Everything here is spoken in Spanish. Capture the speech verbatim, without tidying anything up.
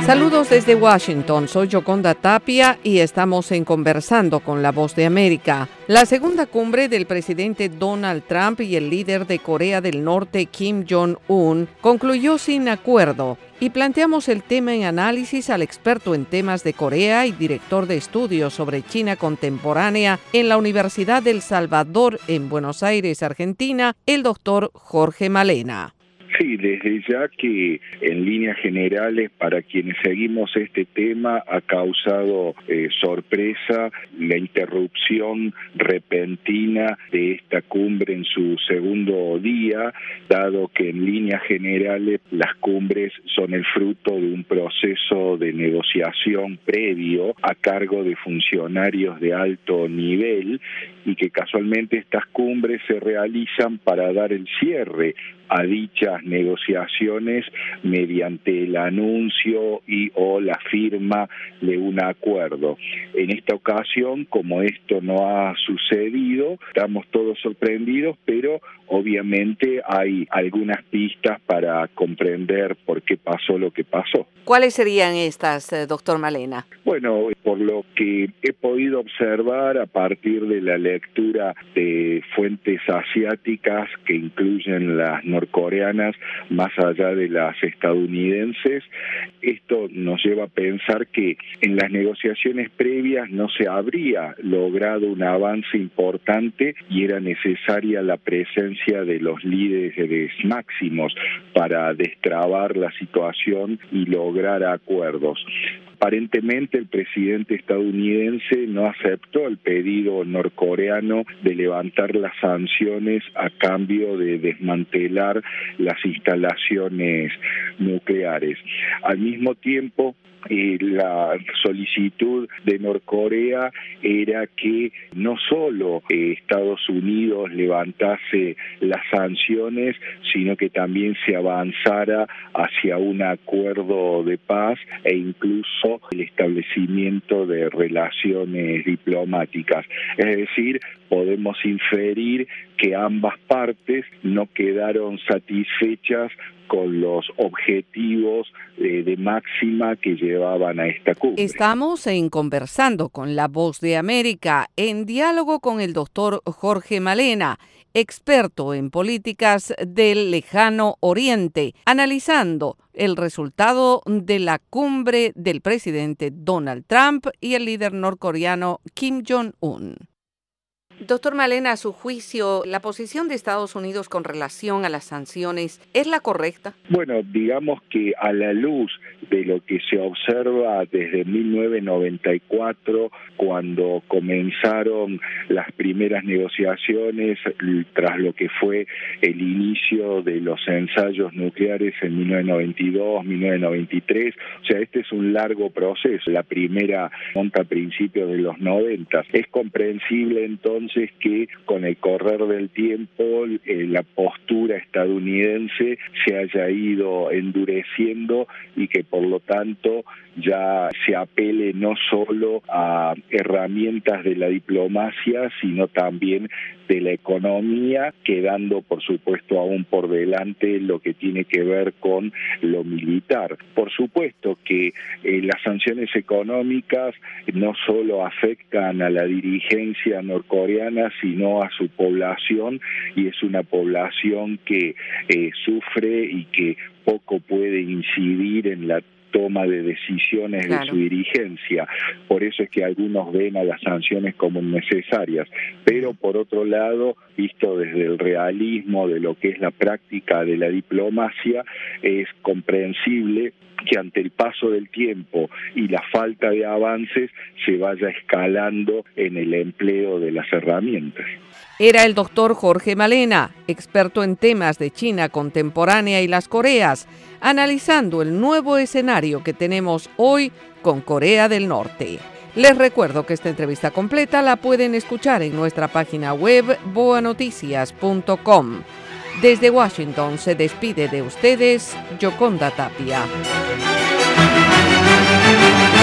Saludos desde Washington, soy Yoconda Tapia y estamos en Conversando con la Voz de América. La segunda cumbre del presidente Donald Trump y el líder de Corea del Norte, Kim Jong-un, concluyó sin acuerdo y planteamos el tema en análisis al experto en temas de Corea y director de estudios sobre China contemporánea en la Universidad del Salvador en Buenos Aires, Argentina, el doctor Jorge Malena. Sí, desde ya que en líneas generales para quienes seguimos este tema ha causado eh, sorpresa la interrupción repentina de esta cumbre en su segundo día, dado que en líneas generales las cumbres son el fruto de un proceso de negociación previo a cargo de funcionarios de alto nivel y que casualmente estas cumbres se realizan para dar el cierre a dichas negociaciones mediante el anuncio y o la firma de un acuerdo. En esta ocasión, como esto no ha sucedido, estamos todos sorprendidos, pero obviamente hay algunas pistas para comprender por qué pasó lo que pasó. ¿Cuáles serían estas, doctor Malena? Bueno, por lo que he podido observar a partir de la lectura de fuentes asiáticas que incluyen las norcoreanas más allá de las estadounidenses, esto nos lleva a pensar que en las negociaciones previas no se habría logrado un avance importante y era necesaria la presencia de los líderes máximos para destrabar la situación y lograr acuerdos. Aparentemente el presidente estadounidense no aceptó el pedido norcoreano de levantar las sanciones a cambio de desmantelar las instalaciones nucleares. Al mismo tiempo, Eh, la solicitud de Norcorea era que no solo eh, Estados Unidos levantase las sanciones, sino que también se avanzara hacia un acuerdo de paz e incluso el establecimiento de relaciones diplomáticas. Es decir, podemos inferir que ambas partes no quedaron satisfechas con los objetivos eh, de máxima que llevaban a esta cumbre. Estamos en Conversando con la Voz de América, en diálogo con el doctor Jorge Malena, experto en políticas del Lejano Oriente, analizando el resultado de la cumbre del presidente Donald Trump y el líder norcoreano Kim Jong-un. Doctor Malena, a su juicio, ¿la posición de Estados Unidos con relación a las sanciones es la correcta? Bueno, digamos que a la luz de lo que se observa desde mil novecientos noventa y cuatro, cuando comenzaron las primeras negociaciones tras lo que fue el inicio de los ensayos nucleares en mil novecientos noventa y dos, mil novecientos noventa y tres, o sea, este es un largo proceso. La primera monta a principios de los noventa. Es comprensible entonces que con el correr del tiempo eh, la postura estadounidense se haya ido endureciendo y que por lo tanto ya se apele no solo a herramientas de la diplomacia, sino también de la economía, quedando por supuesto aún por delante lo que tiene que ver con lo militar. Por supuesto que eh, las sanciones económicas no solo afectan a la dirigencia norcoreana, sino a su población, y es una población que eh, sufre y que poco puede incidir en la toma de decisiones claro. de su dirigencia. Por eso es que algunos ven a las sanciones como necesarias. Pero por otro lado, visto desde el realismo de lo que es la práctica de la diplomacia, es comprensible que ante el paso del tiempo y la falta de avances se vaya escalando en el empleo de las herramientas. Era el doctor Jorge Malena, experto en temas de China contemporánea y las Coreas, analizando el nuevo escenario que tenemos hoy con Corea del Norte. Les recuerdo que esta entrevista completa la pueden escuchar en nuestra página web boa noticias punto com. Desde Washington se despide de ustedes Yoconda Tapia.